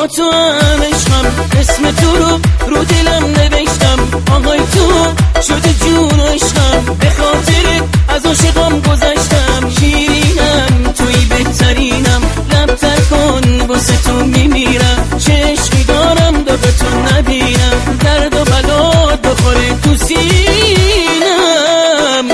با تو هم عشقم، اسم تو رو دلم نوشتم. آهای تو شده جون و عشقم، به خاطرت از عاشقام گذشتم. شیرینم توی بهترینم، لبتر کن واسه تو میمیرم. چه عشقی دارم داغ تو نبینم، درد و بلا بخوره تو سینم.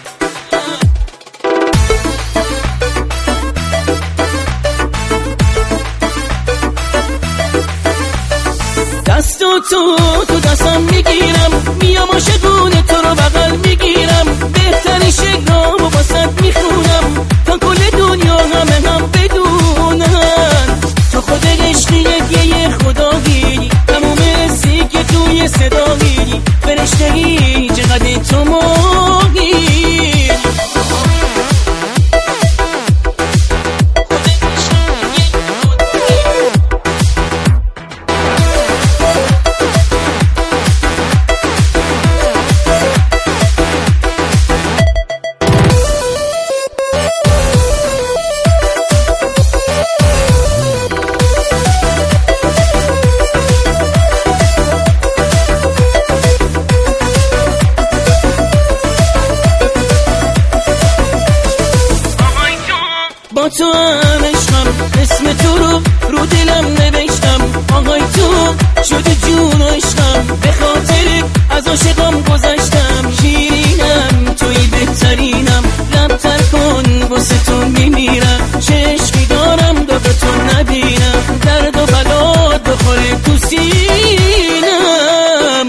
دستو تو دستم میگیرم، میام عاشقونه تو رو بغل میگیرم. بهترین شعرامو واسط میخونم تا کل دنیا همه هم بدونن. تو خود عشقی یه خدایی، تموم حسی که توی صدایی. فرشته‌ای چقدر تو ماهی، با تو هم عشقم، اسم تو رو دلم نوشتم. آهای تو شده جون و عشقم، به خاطرت از عاشقام گذشتم. شیرینم توی بهترینم، لبتر کن واسه تو میمیرم. چه عشقی دارم داغ تو نبینم، درد و بلا بخوره تو سینم.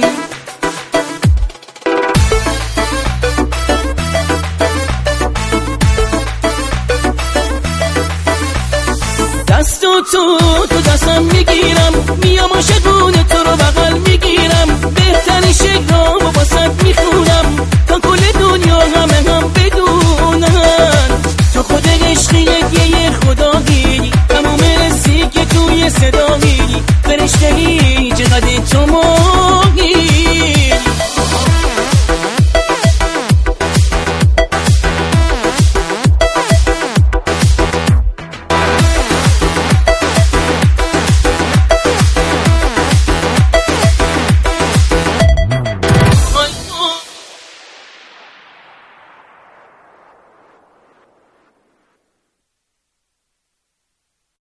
دستو تو دستم میگیرم، میام عاشقونه تو رو بغل میگیرم. بهترین شعرامو واسط میخونم تا کل دنیا همه هم بدونن. تو خود عشقی یه خدایی، تموم حسی که توی صدایی. فرشته‌ای چقدر تو ماهی.